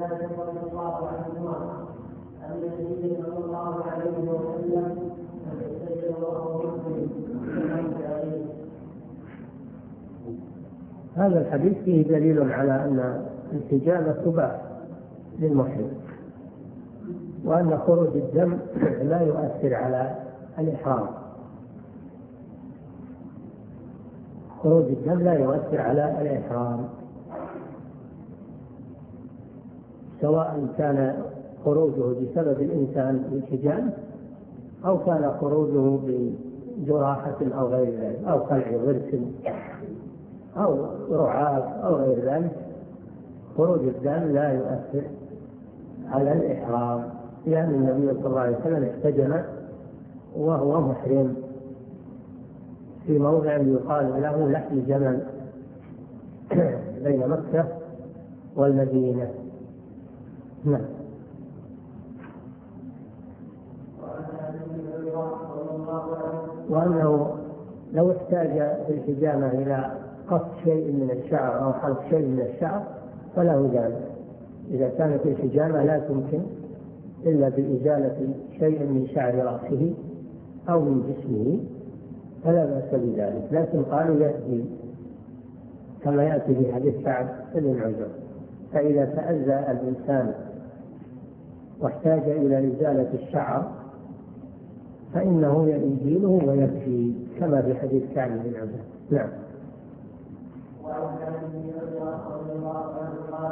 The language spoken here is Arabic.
عباس رضي الله عنهما أن النبي صلى الله عليه وسلم اغتسل وهو محرم. هذا الحديث فيه دليل على أن الحجامة تباح للمحرم، وأن خروج الدم لا يؤثر على الإحرام. خروج الدم لا يؤثر على الإحرام، سواء كان خروجه بسبب الإنسان بالحجام أو كان خروجه بجراحة أو غير ذلك، أو خلع ضرس أو رعاف أو غير ذلك. خروج الدم لا يؤثر على الإحرام، لأن النبي صلى الله عليه وسلم احتجم وهو محرم في موضع يقال له لحم جمل بين مكة والمدينة. نعم. وأنه لو احتاج في الحجامة إلى قص شيء من الشعر أو حلق شيء من الشعر فله ذلك. إذا كانت الحجامة لا تمكن إلا بإزالة شيء من شعر رأسه أو من جسمه فلا بأس بذلك، لكن قالوا يأتي كما يأتي في حديث سعد بن العجر، فإذا تأذى الإنسان واحتاج إلى إزالة الشعر فإنه يزيله ويكفي كما في حديث سعد بن العجر. نعم. وعن ابي هريره رضي الله